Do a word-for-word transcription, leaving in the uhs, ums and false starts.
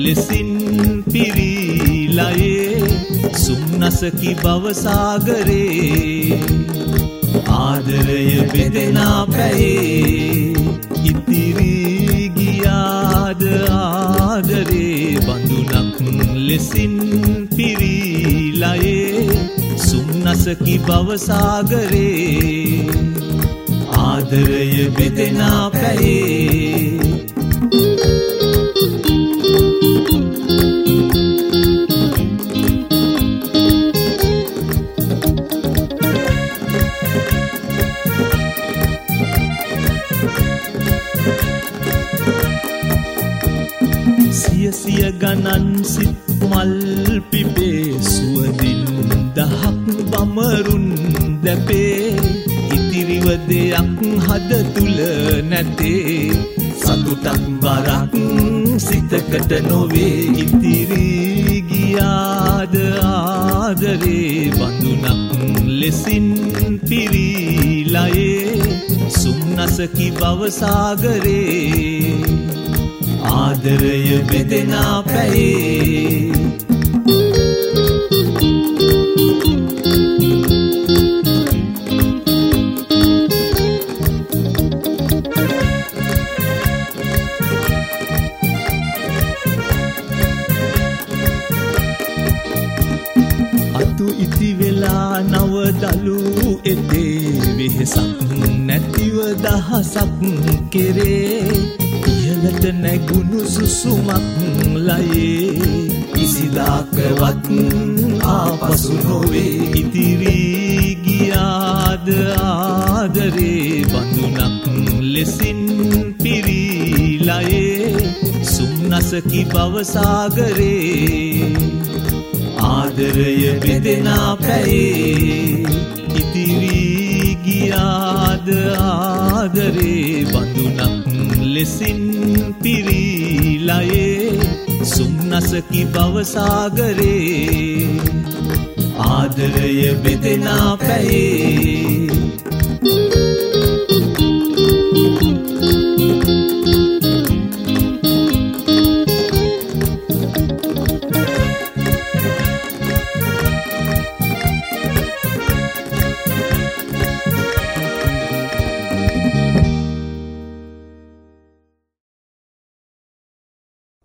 ලෙසින් පිරීලායේ සුම්නසකි භව සාගරේ ආදරය බෙදෙනා පැයේ ඉතිරි ගියාද ආදරේ බඳුනක් ලෙසින් පිරීලායේ සුම්නසකි භව සාගරේ ආදරය බෙදෙනා පැයේ සිය සිය ගණන් සිත් මල් පිපේ සුවඳින් දහක් බමරුන් දැපේ ඉතිරිව දෙයක් හද තුල නැතේ සතුටක් බරක් සිතකට නොවේ ඉතිරි ගියාද ආදරේ බඳුනක් ලෙසින් පිරීලායේ සුම්නසකි භව සාගරේ ආදරය බෙදෙනා පැයේ අතු ඉති වෙලා නව දලු එතේ වෙහසක් නැතිව දහසක් කෙරේ ඉහළට නැගුණු සුසුමක් ලයේ කිසිදාකවත් ආපසු නොවේ ඉතිරි ගියාද ආදරේ බඳුනක් ලෙසින් පිරීලායේ සුම්නසකි භව සාගරේ ආදරය බෙදෙනා පැයේ ඉතිරි ගියාද ආදරේ බඳුනක් ලෙසින් පිරීලායේ සුම්නසකි භව සාගරේ ආදරය බෙදෙනා පැයේ